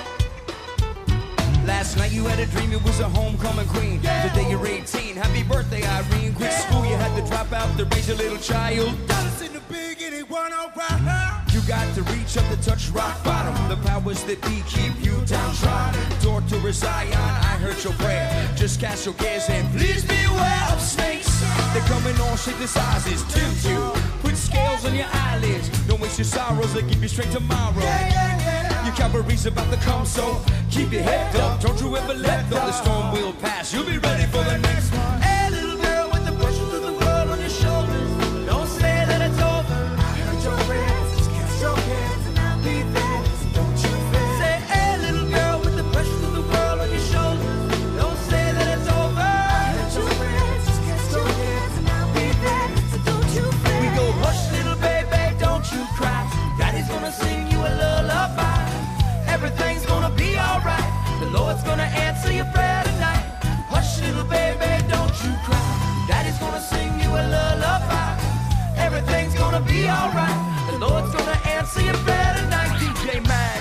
Last night you had a dream it was a homecoming queen. Today you're eighteen. Happy birthday, Irene. Quit school, you had to drop out to raise your little child. Dollars in the big and it went alright. You got to reach up to touch rock bottom. The powers that be keep you downtrodden. Torture Zion, I heard your prayer. Just cast your cares and please beware of snakes. They're coming all shapes and sizes. Tempt you, put scales on your eyelids. Don't waste your sorrows, they give you strength tomorrow. Your cavalry's about to come, so keep your head up. Don't you ever let go. The storm will pass. You'll be ready for the next one. Hey, little girl with the pressure of the world on your shoulders. Don't say that it's over. I heard your prayers. Just cast your hands and I'll be there. So don't you fear. Say, hey, little girl with the pressure of the world on your shoulders. Don't say that it's over. I heard your prayers. Just cast your hands and I'll be there. So don't you fear. We go, hush, little baby, don't you cry. Daddy's gonna sing you a lullaby. Everything's gonna be alright. The Lord's gonna answer your prayer tonight. Hush, little baby, don't you cry. Daddy's gonna sing you a lullaby. Everything's gonna be alright. The Lord's gonna answer your prayer tonight. D J Mag.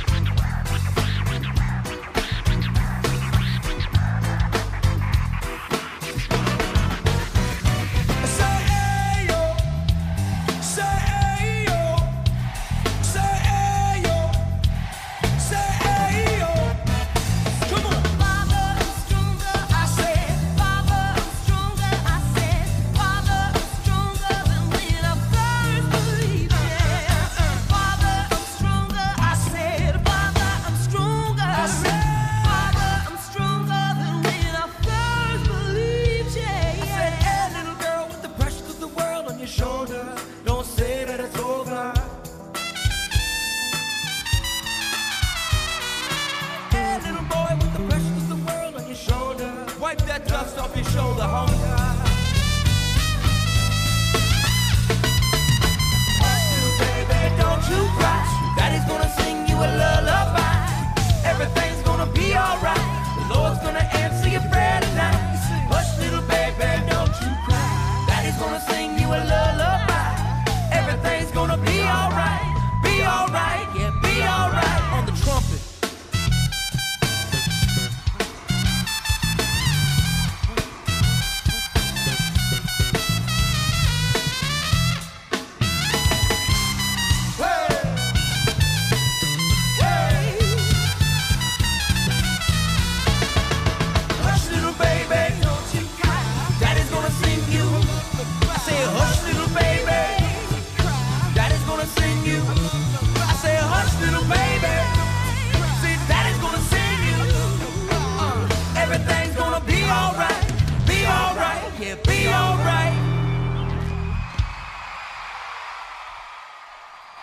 Say ayo, say ayo, say ayo, say ayo. Come on. Father, I'm stronger. I said, Father, I'm stronger. I said, Father, I'm stronger than when I first believed. Yeah. Father, I'm stronger. I said, Father, I'm stronger. I said, Father, I'm stronger than when I first believed. Yeah. I said, hey, little girl with the pressure of the world on your shoulder. Don't say that it's over. Hey, little boy with the pressure of the world on your shoulder. Wipe that dust off your shoulder, homie. Hush, little baby, don't you cry. Daddy's gonna sing you a lullaby. Everything's gonna be alright. The Lord's gonna answer your prayer tonight. Hush, little baby, don't you cry. Daddy's gonna sing you a lullaby. Everything's gonna be alright. Be alright, yeah, be alright. On the trumpet. hey.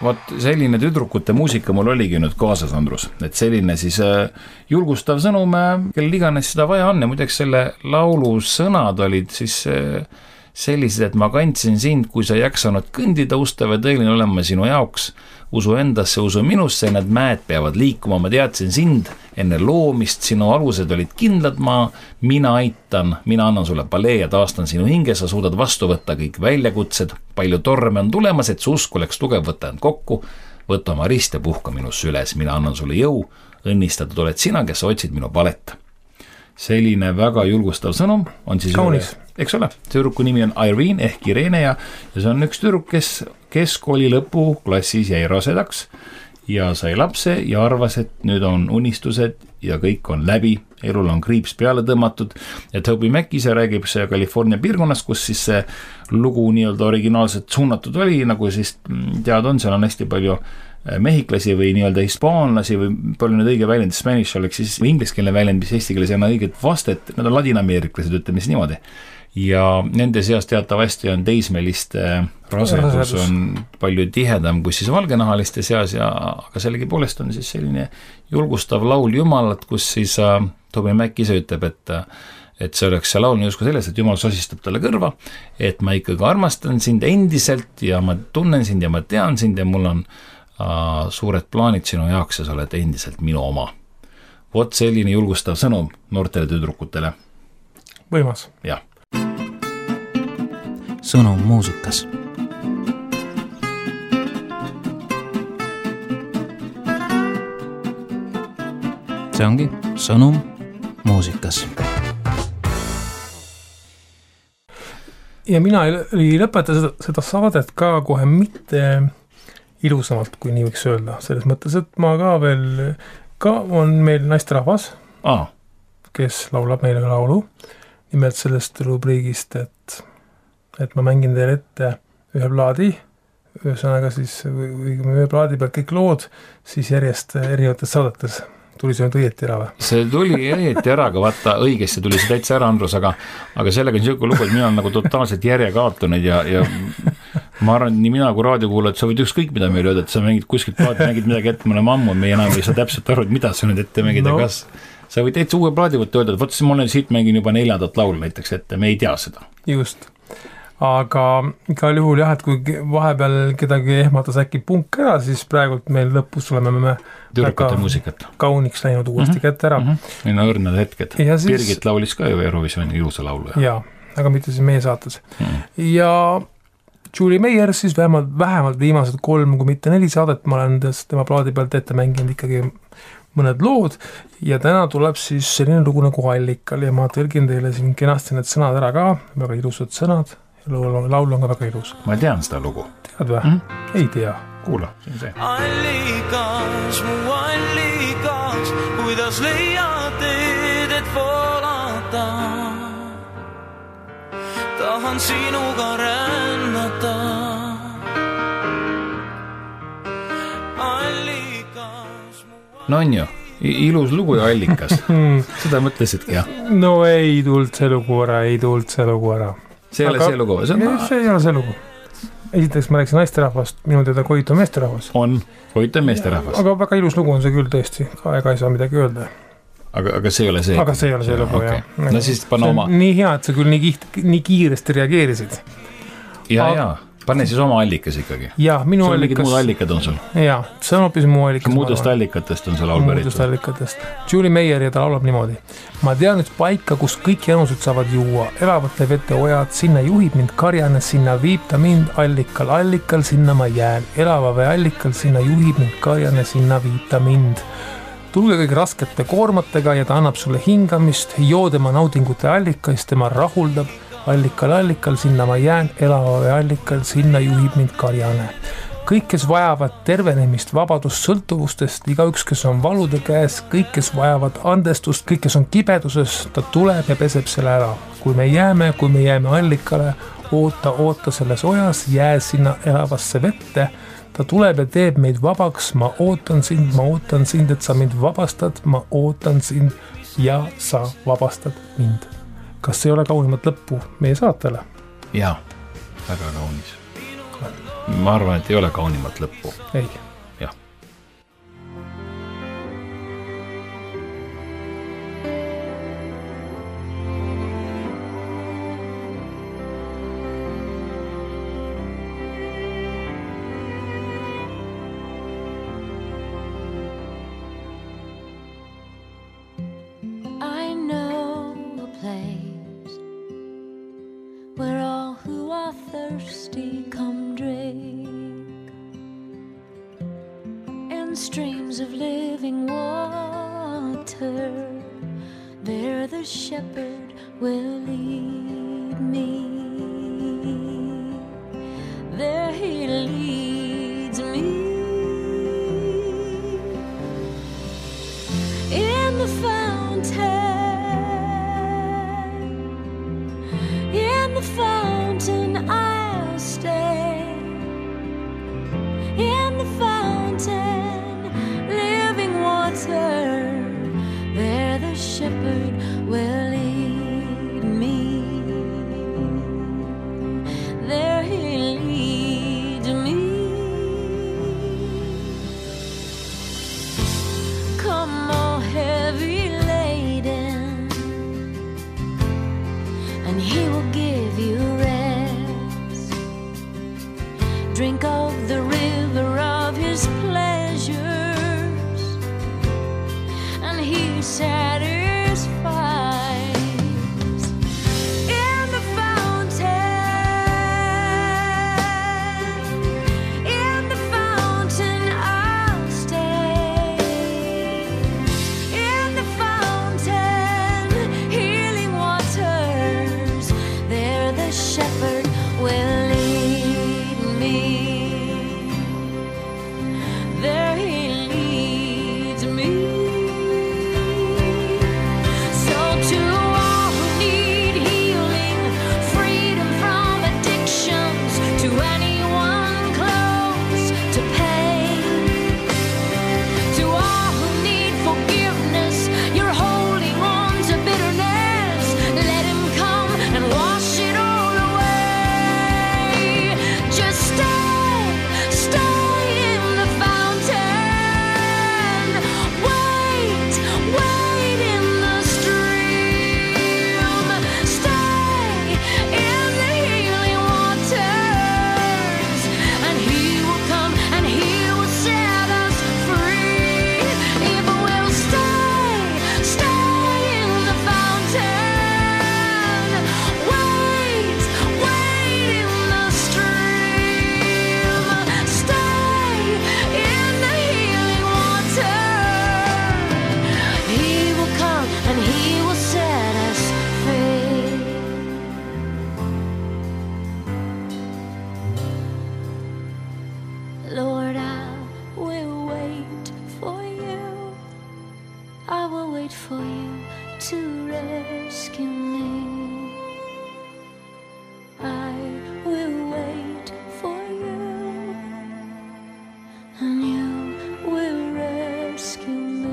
Vot selline tüdrukute muusika mul oligi nüüd kaasas, Andrus, et selline siis julgustav sõnum, kellel iganes seda vaja on ja muideks selle laulu sõnad olid siis sellised, et ma kandsin sind, kui sa jaksanud kõndida, ustav ja tõeline olema sinu jaoks, usu endasse, usu minusse, need mäed peavad liikuma, ma teadsin sind enne loomist, sinu alused olid kindlad, ma, mina aitan, mina annan sulle palee ja taastan sinu hinge, sa suudad vastu võtta kõik väljakutsed, palju torme on tulemas, et su usk oleks tugev, võtta end kokku, võtta oma rist ja puhka minus süles, mina annan sulle jõu, õnnistatud oled sina, kes otsid minu palet. Selline väga julgustav sõnum on siis kaunis, eks ole, tüdruku nimi on Irene ehk Irene ja, ja see on üks tüdruk, kes keskkooli lõpu klassis jäi rasedaks ja sai lapse ja arvas, et nüüd on unistused ja kõik on läbi, elul on kriips peale tõmmatud ja Toby Mac ise räägib see California piirkonnas, kus siis see lugu nii-öelda originaalselt suunatud oli, nagu siis teada on, seal on hästi palju mehiklasi või nii-öelda hispaanlasi või palju nüüd õige väljend, Spanish oleks siis ingliskeelne väljend, mis eesti keeles ei anna õiget vastet, nad on ladinameeriklased, ütleme siis niimoodi. Ja nende seas teatavasti on teismeliste rasedus on palju tihedam kui siis valgenahaliste seas ja aga sellegi poolest on siis selline julgustav laul Jumalat, kus siis uh, Toby Mac ise ütleb, et et see oleks see laul justkui selles, et Jumal sosistab talle kõrva, et ma ikkagi armastan sind endiselt ja ma tunnen sind ja ma tean sind ja mul on Uh, suured plaanid sinu jaoks ja sa oled endiselt minu oma. Vot selline julgustav sõnum noortele tüdrukutele. Võimas. Jah. Sõnum muusikas. See ongi sõnum muusikas. Ja mina ei lõpeta seda, seda saadet ka kohe mitte ilusamalt, kui nii võiks öelda, selles mõttes, et ma ka veel, ka on meil naisterahvas, ah. kes laulab meile laulu, nimelt sellest rubriigist, et, et ma mängin teile ette ühe plaadi, ühesõnaga siis või, või ühe plaadi pealt kõik lood, siis järjest erinevates saadetes tuli see nüüd õieti ära või? See tuli õieti ära, aga vaata, õigesti tuli see täitsa ära, Andrus, aga, aga sellega on niisugune lugu, et mina olen nagu totaalselt järje kaotunud ja, ja ma arvan, nii mina kui raadiokuulajad, sa võid ükskõik mida meile öelda, et sa mängid kuskilt plaadi, mängid midagi ette, me oleme ammu, me enam ei saa täpselt aru, et mida sa nüüd ette mängid no. Ja kas sa võid täitsa uue plaadi võtta öelda, et võt, ma olen siit mängin juba neljandat laulu näiteks ette, me ei tea seda. Just. Aga igal juhul jah, et kui vahepeal kedagi ehmatas äkki punk ära, siis praegult meil lõpus oleme me tüdrukute muusikat kauniks läinud uuesti mm -hmm. kätte ära. Mm -hmm. Need on õrnad hetked. Siis... Birgit laulis ka ju Eurovisiooni ilusa laulu. Jaa, aga mitte siis meie saates. Mm -hmm. Ja Julie Meyer siis vähemalt, vähemalt viimased kolm, kui mitte neli saadet, ma olen tema plaadi pealt ette mänginud ikkagi mõned lood ja täna tuleb siis selline lugu nagu Allikal ja ma tõlgin teile siin kenasti need sõnad ära ka, väga ilusad sõnad. Laul on ka väga ilus. Ma tean seda lugu. Tead või? Mm? Ei tea. Kuula, see on see. Allikas, mu allikas, kuidas leiad teed, et voolata. Tahan sinuga rännata. Allikas, mu allikas. No on ju, ilus lugu ja Allikas. Seda mõtlesidki, jah? No ei tuld see lugu ära, ei tuld see lugu ära. See ei ole see lugu, see on... See ei ole see lugu. Esiteks ma rääksin naisterahvast, minu teada Koit on meesterahvas. On, Koit on meesterahvas. Aga väga ilus lugu on see küll tõesti, ka ega ei saa midagi öelda. Aga, aga see ei ole see? Aga see ei ole see lugu, okay. jah. No siis panna oma... Nii hea, et sa küll nii, kiht, nii kiiresti reageerisid. Ja, aga... ja. Pane siis oma allikas ikkagi. Ja, minu sul allikas... Sul muud allikad on sul? Jaa, see on hoopis muu allikas. Muudest allikatest on see laul pärit. Muudest allikatest. Julie Meyer ja ta laulab niimoodi. Ma tean nüüd paika, kus kõik janused saavad juua. Elavate vete ojad, sinna juhib mind karjane, sinna viib ta mind allikal, allikal, sinna ma jään. Elava või allikal, sinna juhib mind karjane, sinna viib ta mind. Tulge kõik raskete koormatega ja ta annab sulle hingamist. Joo tema naudingute allikais, tema rahuldab. Allikal, allikal, sinna ma jään, elava või allikal, sinna juhib mind karjane. Kõik, kes vajavad tervenemist, vabadust, sõltuvustest, igaüks, kes on valude käes, kõik, kes vajavad andestust, kõik, kes on kibeduses, ta tuleb ja peseb selle ära. Kui me jääme, kui me jääme allikale, oota, oota selles ojas, jää sinna elavasse vette, ta tuleb ja teeb meid vabaks, ma ootan sind, ma ootan sind, et sa mind vabastad, ma ootan sind ja sa vabastad mind. Kas ei ole kaunimat lõppu meie saatele? Jaa, väga kaunis. ma arvan, et ei ole kaunimat lõppu. Ei. Jah. I know a place where all who are thirsty come drink, and streams of living water. There the shepherd will lead me. There he leads me. In the fountain, in the fountain I'll stay. In the fountain, living water, there the shepherd will lead me. There he leads me. Come all heavy laden, and he will give you rest. Drink of the river of his pleasures, and he satisfies. In the fountain, in the fountain I'll stay. In the fountain, healing waters, there the shepherd will lead me. There he leads me. So to all who need healing, freedom from addictions, to anyone close to pain, to all who need forgiveness, you're holding on to bitterness, let him come and wash it all away. Just stay, stay in the fountain. Wait, wait in the stream. Stay in the healing waters, and he will come and he will set us free. If we'll stay, stay in the fountain. Wait, wait in the stream. Stay in the healing water. He will come and he will set us free. Lord, I will wait for you. I will wait for you to rescue me. I will wait for you, and you will rescue me.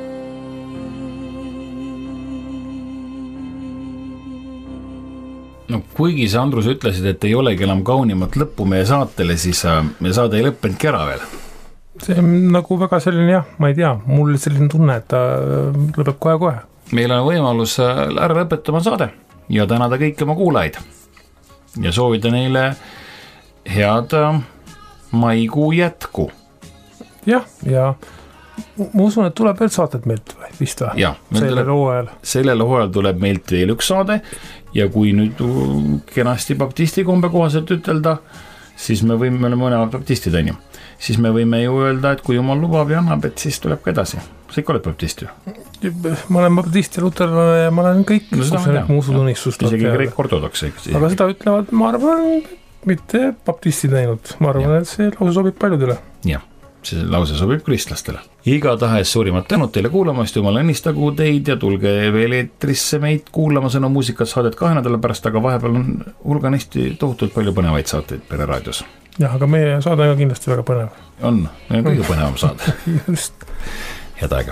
No kuigi sa, Andrus, ütlesid, et ei olegi enam kaunimat lõppu meie saatele, siis äh, meie saade ei lõppenudki ära veel. see on nagu väga selline, jah, ma ei tea, mul selline tunne, et ta lõpeb kohe-kohe. Meil on võimalus äh, ära lõpetama saade ja tänada kõiki oma kuulajaid ja soovida neile head äh, maikuu jätku. Jah, ja ma usun, et tuleb veel saated meilt või, vist või? Ja, sellel hooajal. Sellel hooajal tuleb meilt veel üks saade ja kui nüüd kenasti baptisti kombe kohaselt ütelda, siis me võime, me oleme mõlemad baptistid, on ju. Siis me võime ju öelda, et kui jumal lubab ja annab, et siis tuleb ka edasi. Sa ikka oled baptist ju? Ma olen baptist ja luterlane ja ma olen kõik, no, kus on mu usutunnistust. Isegi greek ortodoks. Aga seda ütlevad, ma arvan, mitte baptistid näinud. Ma arvan, ja. Et see lause sobib paljudele. Jah, see lause sobib kristlastele. Igatahes suurimat tänud teile kuulamast, jumal õnnistagu teid ja tulge veel eetrisse meid kuulama Sõna muusikat saadet kahe nädala pärast, aga vahepeal on hulganisti tohutult palju põnevaid saateid Pere raadios. Jah, aga meie saade on kindlasti väga põnev. On, meil on kõige põnevam saade. Just. Head aega.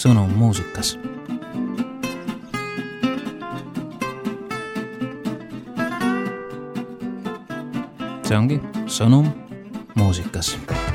sõnum muusikas. See ongi sõnum muusikas.